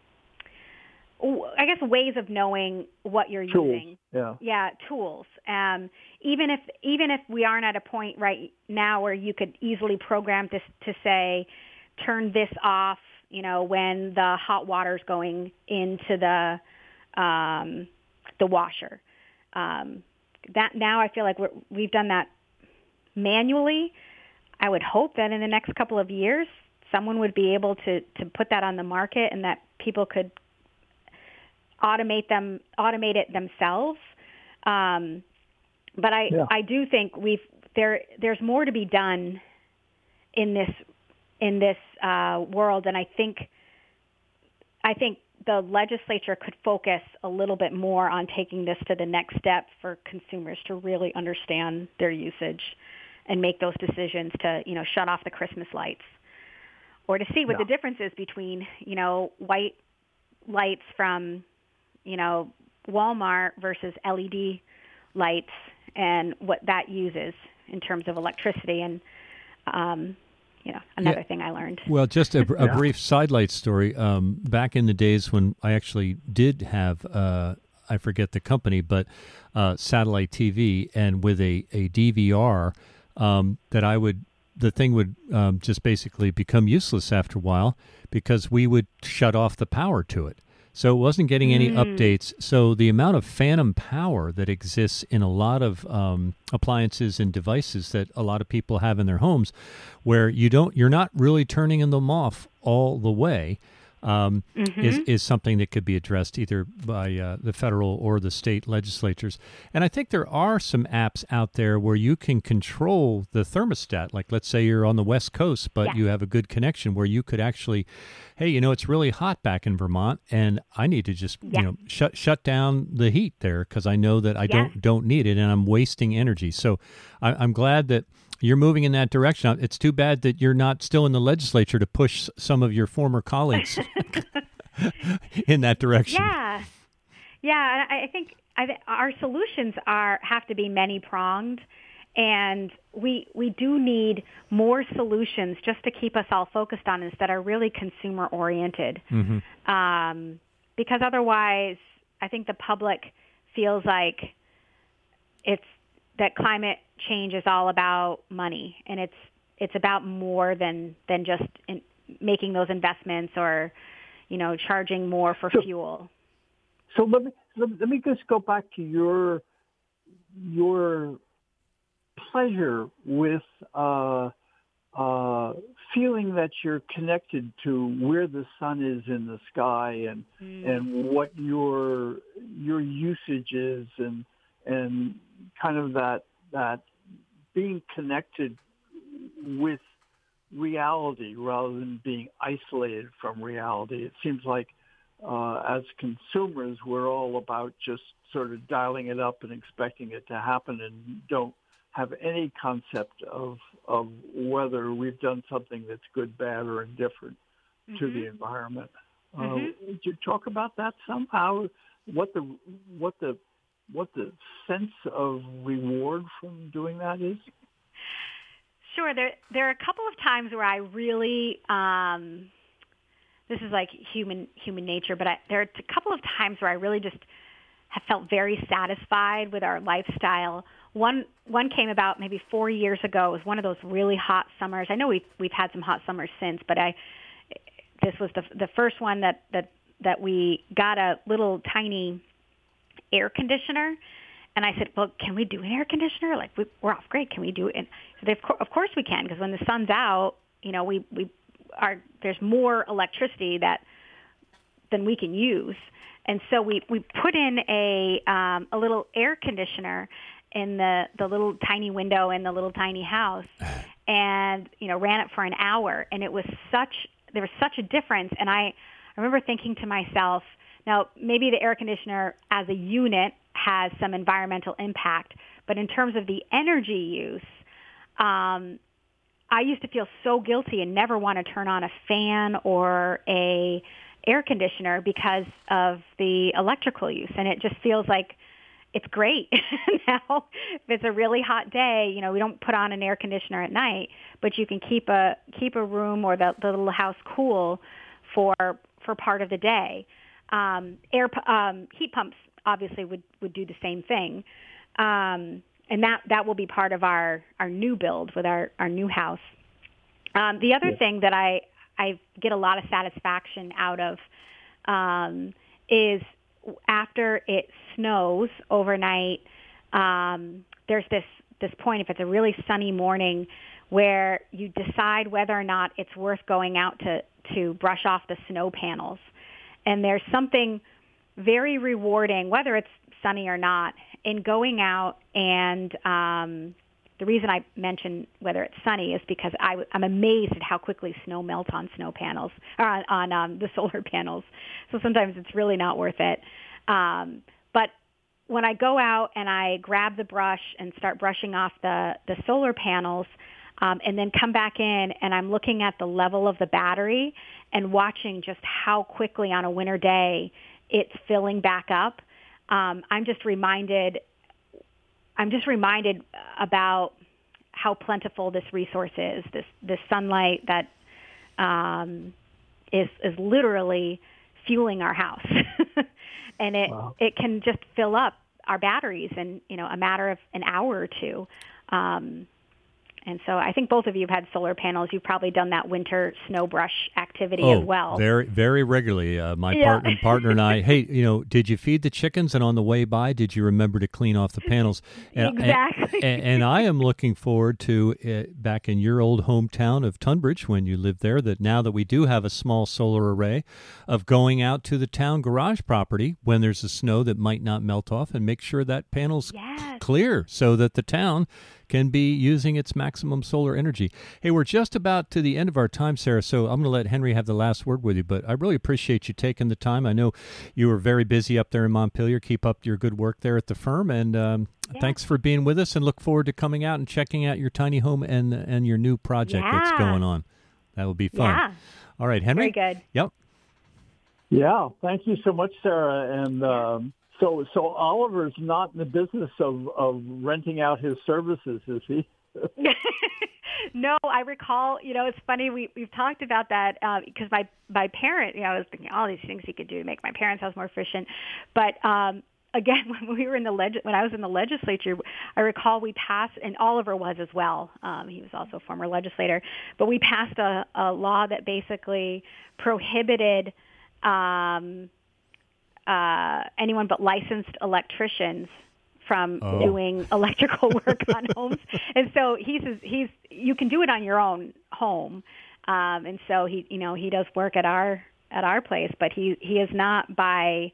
I guess ways of knowing what you're tools. using. Yeah. Yeah, tools. Um, even if even if we aren't at a point right now where you could easily program this to say, turn this off, you know, when the hot water's going into the um, the washer. Um, that now I feel like we're, we've done that manually. I would hope that in the next couple of years, someone would be able to to put that on the market and that people could automate them, automate it themselves. Um, but I, yeah. I do think we've there. There's more to be done in this in this uh, world, and I think I think the legislature could focus a little bit more on taking this to the next step for consumers to really understand their usage and make those decisions to, you know, shut off the Christmas lights, or to see what yeah. the difference is between, you know, white lights from, you know, Walmart versus L E D lights and what that uses in terms of electricity. And, um, you know, another yeah. thing I learned. Well, just a, a yeah. brief sidelight story. Um, back in the days when I actually did have, uh, I forget the company, but uh, satellite T V, and with a, a D V R, um, that I would, the thing would um, just basically become useless after a while because we would shut off the power to it. So it wasn't getting any Mm. updates. So the amount of phantom power that exists in a lot of um, appliances and devices that a lot of people have in their homes, where you don't, you're not really turning them off all the way, um, mm-hmm. is is something that could be addressed either by uh, the federal or the state legislatures. And I think there are some apps out there where you can control the thermostat. Like, let's say you're on the West Coast, but Yeah. you have a good connection where you could actually, hey, you know, it's really hot back in Vermont, and I need to just, Yeah. you know, shut shut down the heat there because I know that I Yeah. don't don't need it, and I'm wasting energy. So I, I'm glad that you're moving in that direction. It's too bad that you're not still in the legislature to push some of your former colleagues in that direction. Yeah, yeah. I I think I th- our solutions are have to be many pronged, and we we do need more solutions just to keep us all focused on this that are really consumer oriented. Mm-hmm. Um, because otherwise, I think the public feels like it's that climate change is all about money, and it's it's about more than than just in making those investments or, you know, charging more for so, fuel. So let me let me just go back to your your pleasure with uh, uh, feeling that you're connected to where the sun is in the sky and mm. and what your your usage is and and kind of that that being connected with reality rather than being isolated from reality. It seems like uh, as consumers, we're all about just sort of dialing it up and expecting it to happen and don't have any concept of of whether we've done something that's good, bad, or indifferent mm-hmm. to the environment. Mm-hmm. Uh, would you talk about that somehow? What the what the what the sense of reward from doing that is? Sure. There there are a couple of times where I really um, this is like human human nature, but I, there are a couple of times where I really just have felt very satisfied with our lifestyle. One one came about maybe four years ago. It was one of those really hot summers. I know we've we've had some hot summers since, but I this was the the first one that that that we got a little tiny air conditioner. And I said, well, can we do an air conditioner? Like, we, we're off grid. Can we do it? And so they, of course we can, because when the sun's out, you know, we, we are, there's more electricity that than we can use. And so we, we put in a um, a little air conditioner in the, the little tiny window in the little tiny house and, you know, ran it for an hour. And it was such, there was such a difference. And I, I remember thinking to myself, now, maybe the air conditioner as a unit has some environmental impact, but in terms of the energy use, um, I used to feel so guilty and never want to turn on a fan or a air conditioner because of the electrical use. And it just feels like it's great now. If it's a really hot day, you know, we don't put on an air conditioner at night, but you can keep a keep a room or the, the little house cool for for part of the day. Um, air um, heat pumps obviously would, would do the same thing, um, and that, that will be part of our, our new build with our, our new house. Um, the other yeah. thing that I I get a lot of satisfaction out of um, is after it snows overnight. Um, there's this this point, if it's a really sunny morning, where you decide whether or not it's worth going out to to brush off the snow panels. And there's something very rewarding, whether it's sunny or not, in going out. And um, the reason I mention whether it's sunny is because I, I'm amazed at how quickly snow melts on snow panels, or on, on um, the solar panels. So sometimes it's really not worth it. Um, but when I go out and I grab the brush and start brushing off the, the solar panels, Um, and then come back in, and I'm looking at the level of the battery and watching just how quickly on a winter day it's filling back up. Um, I'm just reminded, I'm just reminded about how plentiful this resource is. This this sunlight that um, is is literally fueling our house, and it wow. it can just fill up our batteries in, you know, a matter of an hour or two. Um, And so I think both of you have had solar panels. You've probably done that winter snow brush activity oh, as well. very, very regularly. Uh, my yeah. partner, partner and I, hey, you know, did you feed the chickens? And on the way by, did you remember to clean off the panels? And, exactly. And, and I am looking forward to, uh, back in your old hometown of Tunbridge, when you lived there, that now that we do have a small solar array, of going out to the town garage property when there's a snow that might not melt off and make sure that panel's yes. clear so that the town can be using its maximum solar energy. Hey, we're just about to the end of our time, Sarah, so I'm going to let Henry have the last word with you, but I really appreciate you taking the time. I know you were very busy up there in Montpelier. Keep up your good work there at the firm, and um, yeah. thanks for being with us, and look forward to coming out and checking out your tiny home and and your new project yeah. that's going on. That will be fun. Yeah. All right, Henry? Very good. Yep. Yeah, thank you so much, Sarah, and um, So, so Oliver's not in the business of, of renting out his services, is he? No, I recall, you know, it's funny, we, we've talked about that uh, because my, my parent, you know, I was thinking all these things he could do to make my parents' house more efficient. But um, again, when we were in the leg- when I was in the legislature, I recall we passed, and Oliver was as well. Um, he was also a former legislator. But we passed a, a law that basically prohibited um, uh, anyone but licensed electricians from oh. doing electrical work on homes. And so he's he's you can do it on your own home. Um, and so he you know he does work at our at our place, but he he is not by.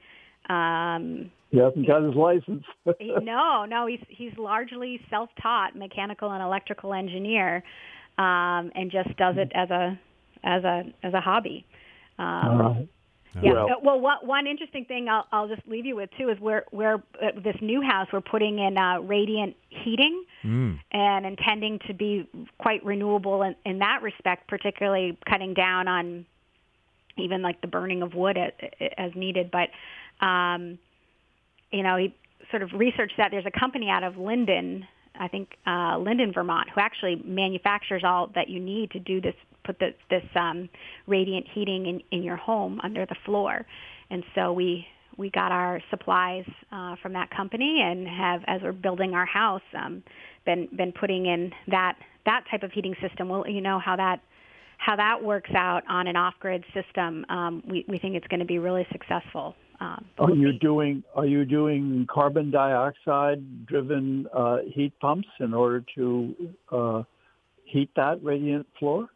Um, he hasn't got his license. he, no, no, he's he's largely self-taught mechanical and electrical engineer, um, and just does it as a as a as a hobby. Um, All right. Yeah. Well, well, one, one interesting thing I'll, I'll just leave you with too is we're we're at this new house we're putting in uh, radiant heating Mm. and intending to be quite renewable in, in that respect, particularly cutting down on even like the burning of wood as, as needed. But um, you know, he sort of researched that there's a company out of Linden, I think uh, Linden, Vermont, who actually manufactures all that you need to do this. Put the, this um, radiant heating in, in your home under the floor. And so we we got our supplies uh, from that company and have, as we're building our house, um, been been putting in that that type of heating system. Well, you know how that how that works out on an off-grid system. Um, we we think it's going to be really successful. Um, are we'll you see. doing are you doing carbon dioxide driven uh, heat pumps in order to uh, heat that radiant floor?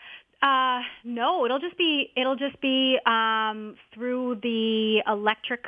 Uh, no, it'll just be it'll just be um, through the electric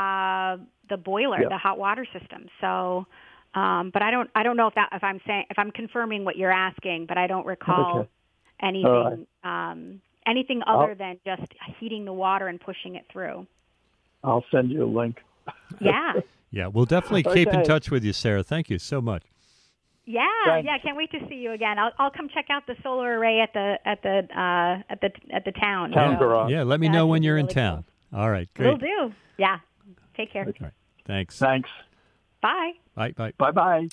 uh, the boiler, Yep. the hot water system. So, um, but I don't I don't know if that if I'm saying if I'm confirming what you're asking, but I don't recall Okay. anything All um, anything other I'll- than just heating the water and pushing it through. I'll send you a link. Yeah, Yeah, we'll definitely keep in Okay. touch with you, Sarah. Thank you so much. yeah, Thanks. yeah. Can't wait to see you again. I'll I'll come check out the solar array at the at the uh, at the at the town. Town yeah. garage. Yeah, let me That know would when be you're in really town. All right, Will great. do. Yeah. Take care. All right, thanks. Thanks. Bye. Bye, bye. Bye bye.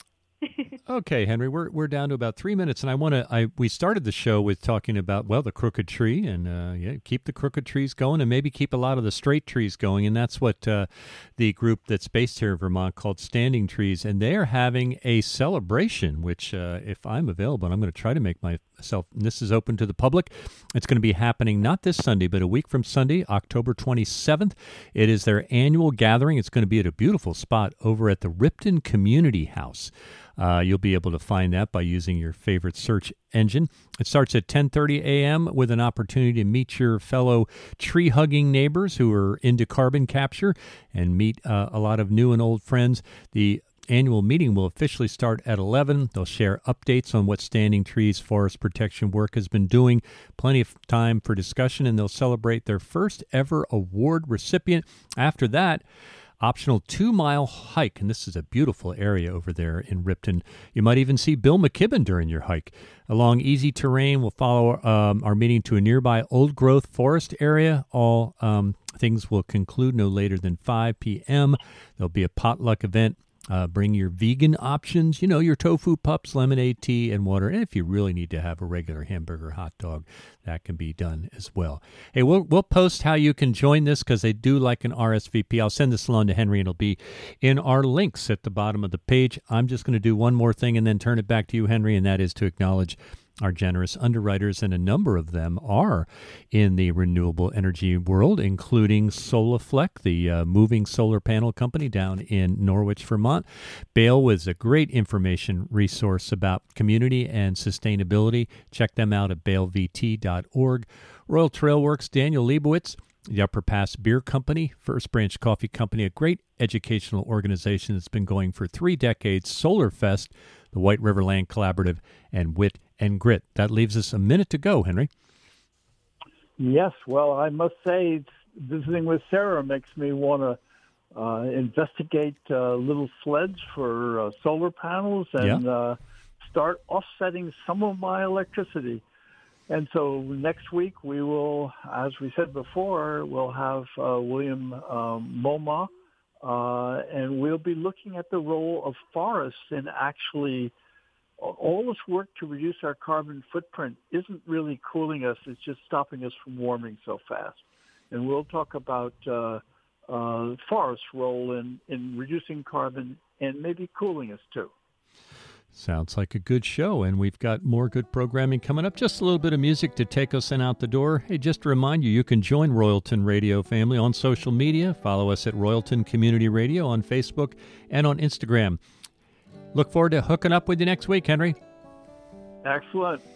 Okay, Henry, we're we're down to about three minutes, and I want to. I we started the show with talking about well the crooked tree, and uh, yeah, keep the crooked trees going, and maybe keep a lot of the straight trees going, and that's what uh, the group that's based here in Vermont called Standing Trees, and they are having a celebration. Which, uh, if I'm available, and I'm going to try to make myself. And this is open to the public. It's going to be happening not this Sunday, but a week from Sunday, October twenty-seventh. It is their annual gathering. It's going to be at a beautiful spot over at the Ripton Community House. Uh, you'll be able to find that by using your favorite search engine. It starts at ten thirty a.m. with an opportunity to meet your fellow tree-hugging neighbors who are into carbon capture and meet uh, a lot of new and old friends. The annual meeting will officially start at eleven. They'll share updates on what Standing Trees forest protection work has been doing. Plenty of time for discussion, and they'll celebrate their first ever award recipient. After that, optional two-mile hike, and this is a beautiful area over there in Ripton. You might even see Bill McKibben during your hike. Along easy terrain, we'll follow um, our meeting to a nearby old-growth forest area. All um, things will conclude no later than five p.m. There'll be a potluck event. Uh, bring your vegan options, you know, your tofu pups, lemonade, tea, and water. And if you really need to have a regular hamburger hot dog, that can be done as well. Hey, we'll we'll post how you can join this because they do like an R S V P. I'll send this along to Henry, and it'll be in our links at the bottom of the page. I'm just going to do one more thing and then turn it back to you, Henry, and that is to acknowledge our generous underwriters, and a number of them are in the renewable energy world, including SolarFlex, the uh, moving solar panel company down in Norwich, Vermont. Bale was a great information resource about community and sustainability. Check them out at bale v t dot org. Royal Trailworks, Daniel Leibowitz, the Upper Pass Beer Company, First Branch Coffee Company, a great educational organization that's been going for three decades, SolarFest, the White River Land Collaborative, and Wit and Grit. That leaves us a minute to go, Henry. Yes, well, I must say, visiting with Sarah makes me want to uh, investigate uh, little sleds for uh, solar panels and Yeah. uh, start offsetting some of my electricity. And so next week we will, as we said before, we'll have uh, William um, Moma, uh, and we'll be looking at the role of forests in actually all this work to reduce our carbon footprint isn't really cooling us. It's just stopping us from warming so fast. And we'll talk about uh, uh, forest's role in, in reducing carbon and maybe cooling us too. Sounds like a good show, and we've got more good programming coming up. Just a little bit of music to take us in out the door. Hey, just to remind you, you can join Royalton Radio family on social media. Follow us at Royalton Community Radio on Facebook and on Instagram. Look forward to hooking up with you next week, Henry. Excellent.